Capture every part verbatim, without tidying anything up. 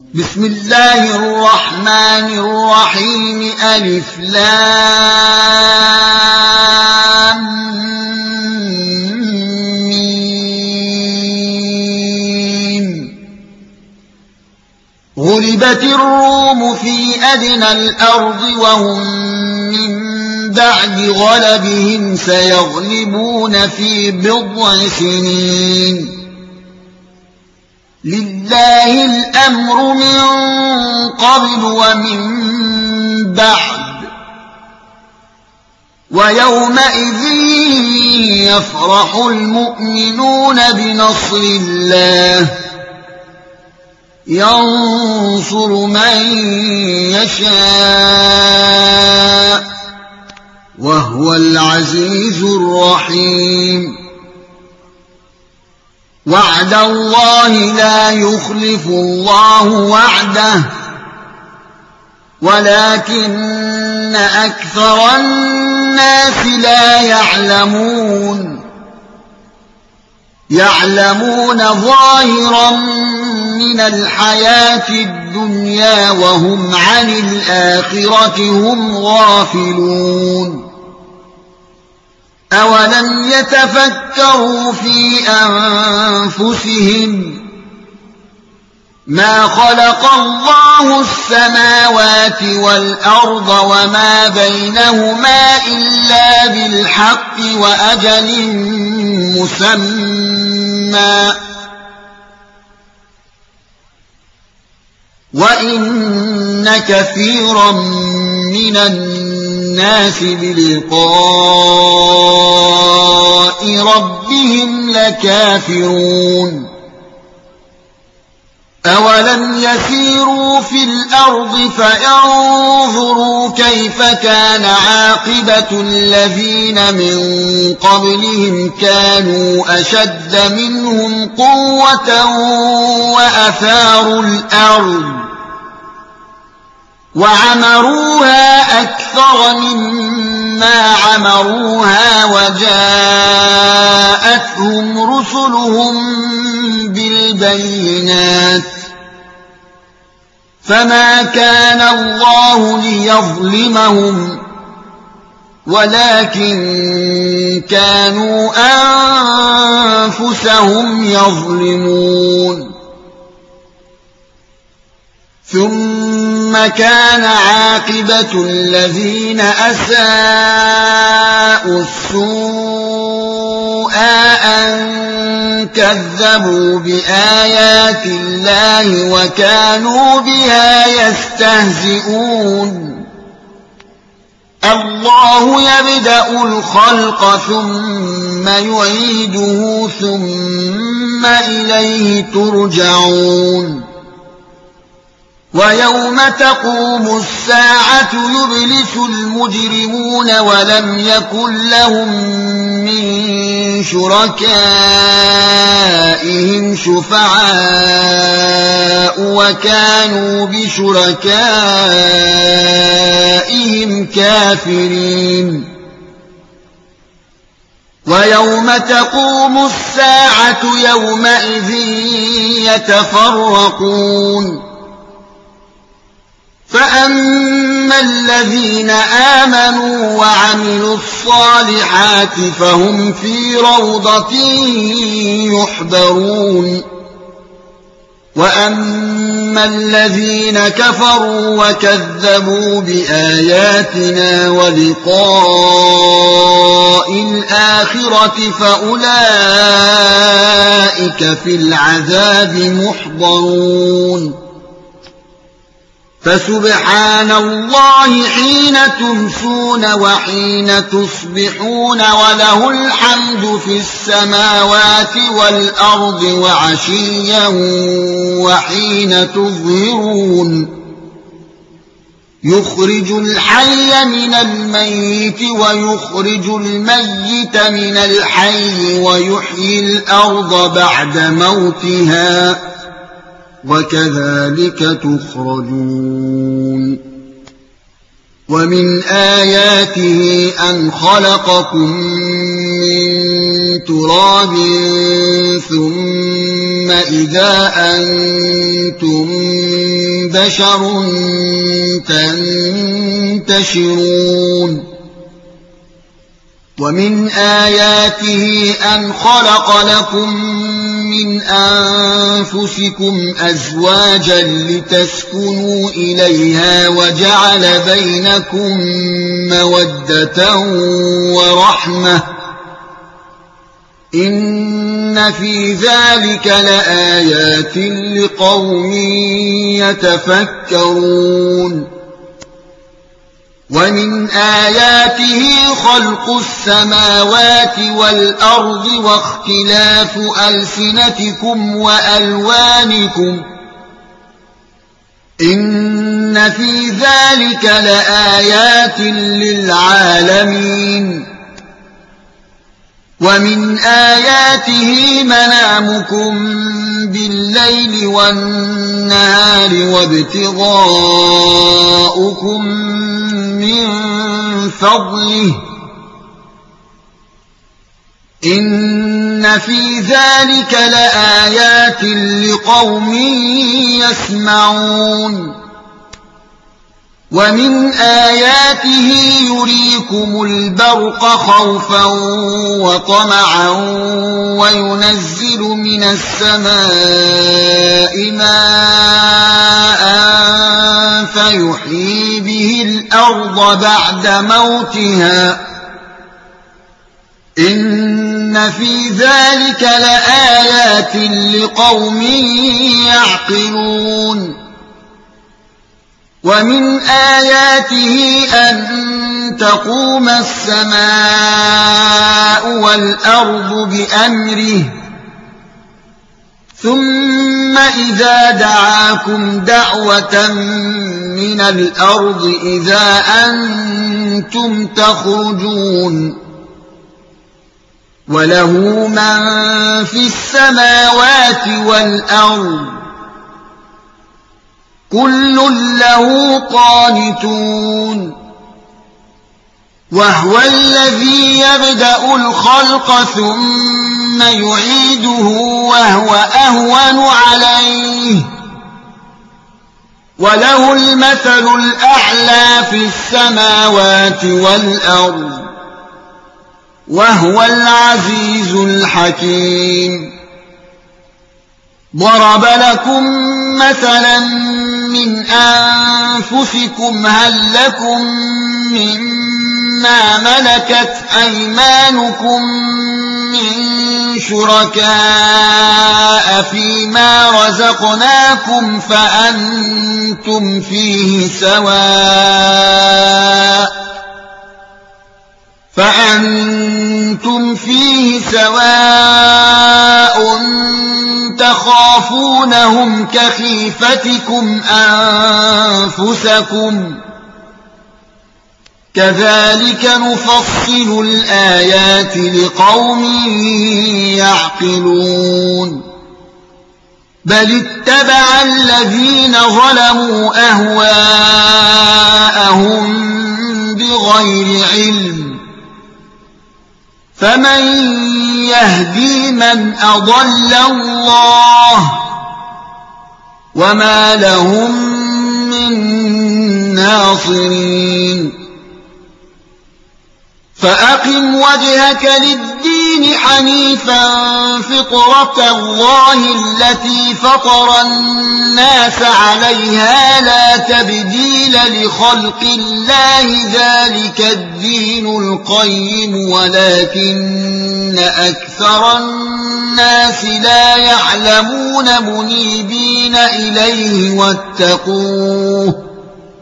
بسم الله الرحمن الرحيم ألف لام ميم. غلبت الروم في أدنى الأرض وهم من بعد غلبهم سيغلبون في بضع سنين. لله الأمر من قبل ومن بعد ويومئذ يفرح المؤمنون بنصر الله ينصر من يشاء وهو العزيز الرحيم. وعد الله لا يخلف الله وعده ولكن أكثر الناس لا يعلمون. يعلمون ظاهرا من الحياة الدنيا وهم عن الآخرة هم غافلون. أولم يتفكروا في أنفسهم ما خلق الله السماوات والأرض وما بينهما إلا بالحق وأجل مسمى وإن كثيرا من الناس بلقاء ربهم لكافرون. أولم يسيروا في الأرض فينظروا كيف كان عاقبة الذين من قبلهم كانوا أشد منهم قوة وأثاروا الأرض وعمروها أكثر مما عمروها وجاءتهم رسلهم بالبينات فما كان الله ليظلمهم ولكن كانوا أنفسهم يظلمون. ثم كان عاقبة الذين أساءوا السوء أن كذبوا بآيات الله وكانوا بها يستهزئون. الله يبدأ الخلق ثم يعيده ثم إليه ترجعون. ويوم تقوم الساعة يبلس المجرمون ولم يكن لهم من شركائهم شفعاء وكانوا بشركائهم كافرين. ويوم تقوم الساعة يومئذ يتفرقون. فأما الذين آمنوا وعملوا الصالحات فهم في روضة يحبرون. وأما الذين كفروا وكذبوا بآياتنا ولقاء الآخرة فأولئك في العذاب محضرون. فسبحان الله حين تمسون وحين تصبحون وله الحمد في السماوات والأرض وعشيا وحين تظهرون. يخرج الحي من الميت ويخرج الميت من الحي ويحيي الأرض بعد موتها وكذلك تخرجون. ومن آياته أن خلقكم من تراب ثم إذا أنتم بشر تنتشرون ومن آياته أن خلق لكم من أنفسكم أزواجا لتسكنوا إليها وجعل بينكم مودة ورحمة إن في ذلك لآيات لقوم يتفكرون ومن آياته خلق السماوات والأرض واختلاف ألسنتكم وألوانكم إن في ذلك لآيات للعالمين ومن آياته منامكم بالليل والنهار وابتغاؤكم من فضله إن في ذلك لآيات لقوم يسمعون ومن آياته يريكم البرق خوفا وطمعا وينزل من السماء ماء فيحيي به الأرض بعد موتها إن في ذلك لآيات لقوم يعقلون ومن آياته أن تقوم السماء والأرض بأمره ثم إذا دعاكم دعوة من الأرض إذا أنتم تخرجون وله من في السماوات والأرض كل له قانتون وهو الذي يبدأ الخلق ثم يعيده وهو أهون عليه وله المثل الأعلى في السماوات والأرض وهو العزيز الحكيم ضرب لكم مثلا من أنفسكم هل لكم مما ملكت أيمانكم من شركاء فيما رزقناكم فأنتم فيه سواء فأنتم فيه سواء تخافونهم كخيفتكم أنفسكم كذلك نفصل الآيات لقوم يعقلون بل اتبع الذين ظلموا أهواءهم بغير علم فمن يهدي من أضل الله وما لهم من ناصرين فأقم وجهك للدين حنيفا فطرة الله التي فطر الناس عليها لا تبديل لخلق الله ذلك الدين القيم ولكن أكثر الناس لا يعلمون منيبين إليه واتقوه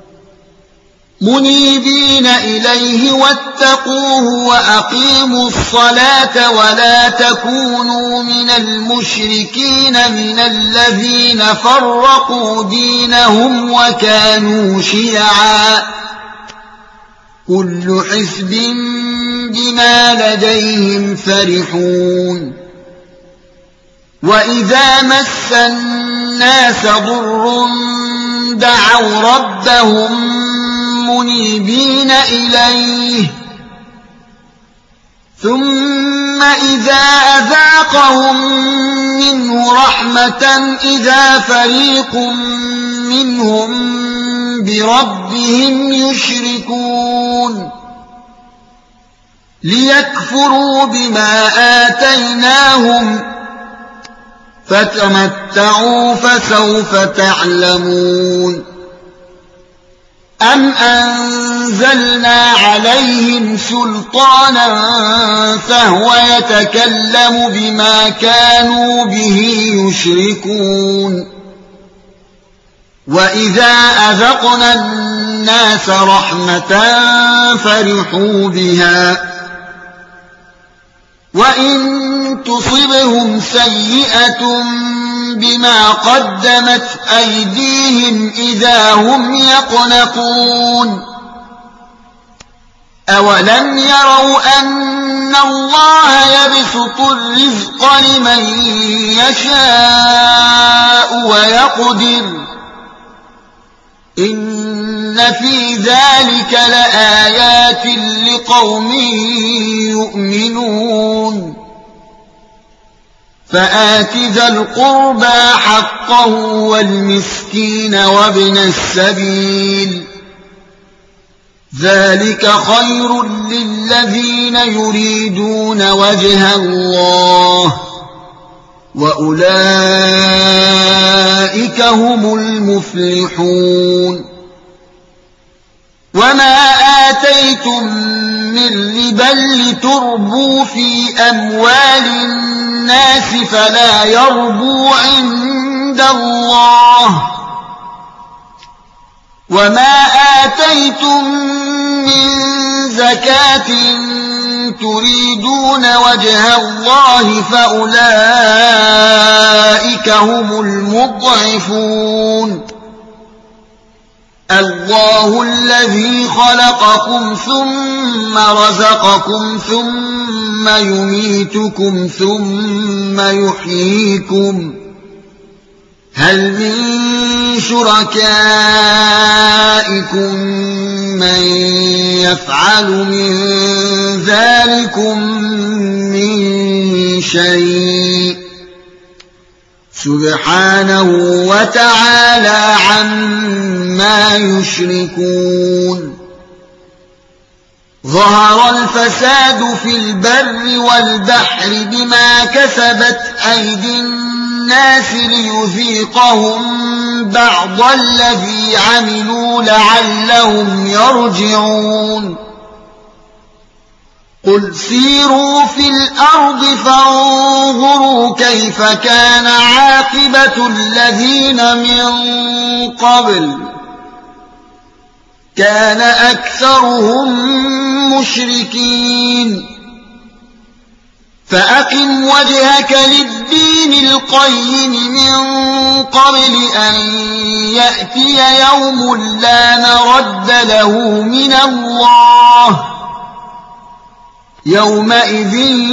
منيبين إليه واتقوه وأقيموا الصلاة ولا تكونوا من المشركين من الذين فرقوا دينهم وكانوا شيعا كل حزب بما لديهم فرحون وإذا مس الناس ضر دعوا ربهم منيبين إليه ثم إذا أذاقهم منه رحمة إذا فريق منهم بربهم يشركون ليكفروا بما آتيناهم فتمتعوا فسوف تعلمون أم أنزلنا عليهم سلطانا فهو يتكلم بما كانوا به يشركون وإذا أذقنا الناس رحمة فرحوا بها وإن تصبهم سيئة بما قدمت أيديهم إذا هم يقنطون أولم يروا أن الله يبسط الرزق لمن يشاء ويقدر إن في ذلك لآيات لقوم يؤمنون فآت ذا القربى حقه والمسكين وابن السبيل ذلك خير للذين يريدون وجه الله وأولئك هم المفلحون وما آتيتم من ربا لتربوا في أموال الناس فلا يربو عند الله وما آتيتم من زكاة تريدون وجه الله فأولئك هم المضعفون الله الذي خلقكم ثم رزقكم ثم يميتكم ثم يحييكم هل من شركائكم من يفعل من ذلكم من شيء سبحانه وتعالى عما يشركون ظهر الفساد في البر والبحر بما كسبت أيدي الناس ليذيقهم بعض الذي عملوا لعلهم يرجعون قل سيروا في الأرض فانظروا كيف كان عاقبة الذين من قبل كان أكثرهم مشركين فأقم وجهك للدين القيم من قبل أن يأتي يوم لا مرد له من الله يومئذ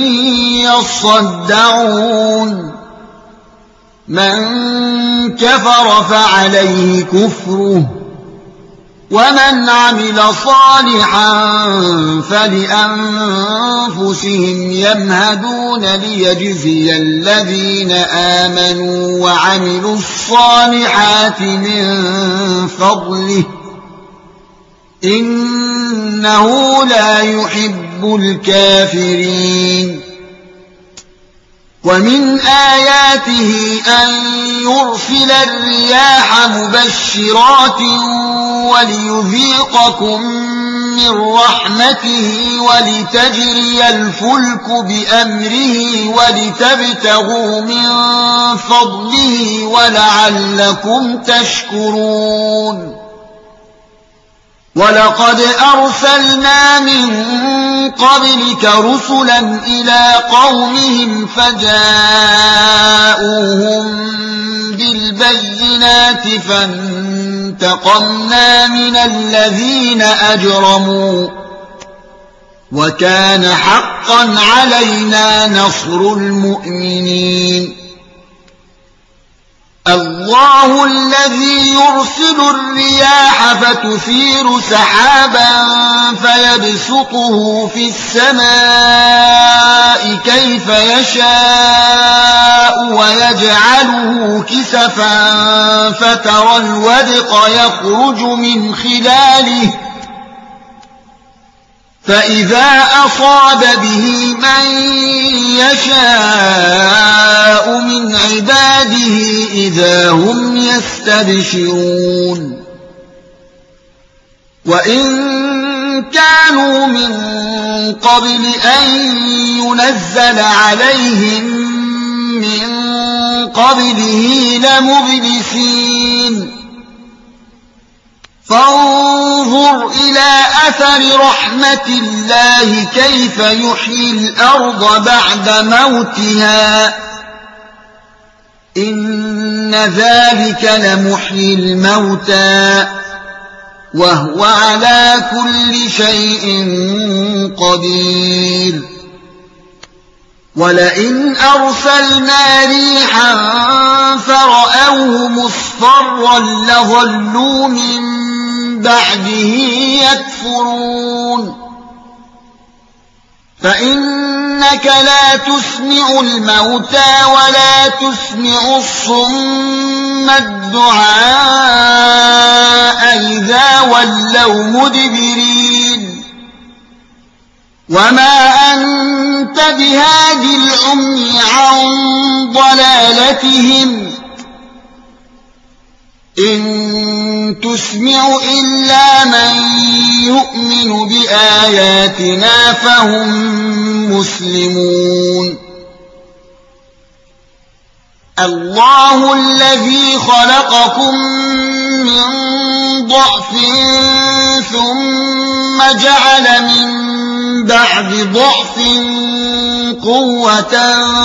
يصدعون من كفر فعليه كفره ومن عمل صالحا فلأنفسهم يمهدون ليجزي الذين آمنوا وعملوا الصالحات من فضله إنه لا يحب الكافرين ومن آياته أن يرسل الرياح مبشرات وليذيقكم من رحمته ولتجري الفلك بأمره ولتبتغوا من فضله ولعلكم تشكرون ولقد أرسلنا من قبلك رسلا إلى قومهم فجاءوهم بالبينات فانتقمنا من الذين أجرموا وكان حقا علينا نصر المؤمنين الله الذي يرسل الرياح فتثير سحابا فيبسطه في السماء كيف يشاء ويجعله كسفا فترى الودق يخرج من خلاله فإذا أصاب به من يشاء من عباده إذا هم يستبشرون وإن كانوا من قبل أن ينزل عليهم من قبله لمبلسين فانظر إلى أثر رحمة الله كيف يحيي الأرض بعد موتها إن ذلك لمحيي الموتى وهو على كل شيء قدير ولئن أرسلنا ريحا فرأوه مصفرا لظلوا من بعده يكفرون فإنك لا تسمع الموتى ولا تسمع الصم الدعاء إذا ولوا مدبرين وما أنت بهاد العمي عن ضلالتهم إن تسمع إلا من يؤمن بآياتنا فهم مسلمون الله الذي خلقكم من ضعف ثم جعل من بعد ضعف قوة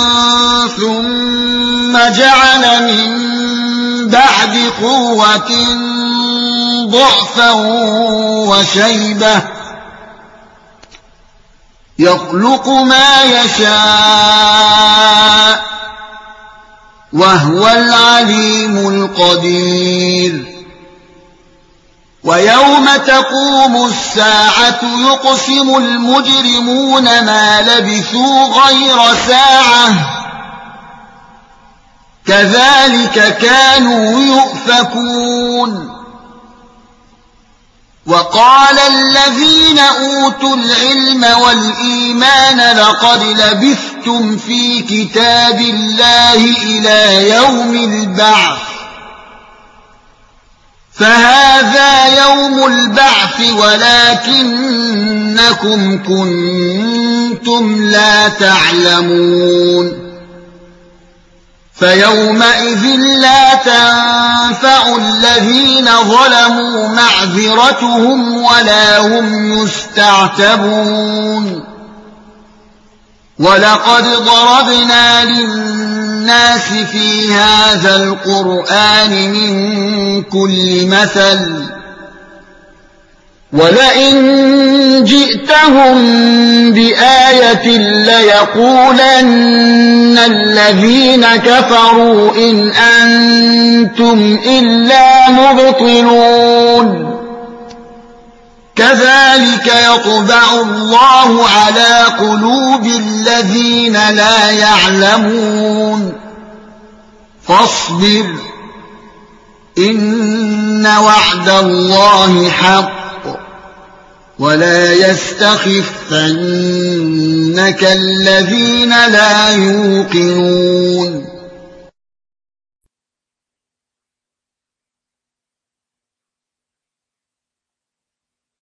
ثم جعل من بعد قوة ضعفا وشيبة يخلق ما يشاء وهو العليم القدير ويوم تقوم الساعة يقسم المجرمون ما لبثوا غير ساعة كذلك كانوا يؤفكون وقال الذين أوتوا العلم والإيمان لقد لبثتم في كتاب الله إلى يوم البعث فهذا يوم البعث ولكنكم كنتم لا تعلمون فيومئذ لا تنفع الذين ظلموا معذرتهم ولا هم يستعتبون ولقد ضربنا للناس في هذا القرآن من كل مثل ولئن جئتهم بآية ليقولن الذين كفروا إن أنتم إلا مبطلون كذلك يطبع الله على قلوب الذين لا يعلمون فاصبر إن وعد الله حق ولا يستخفنك الذين لا يوقنون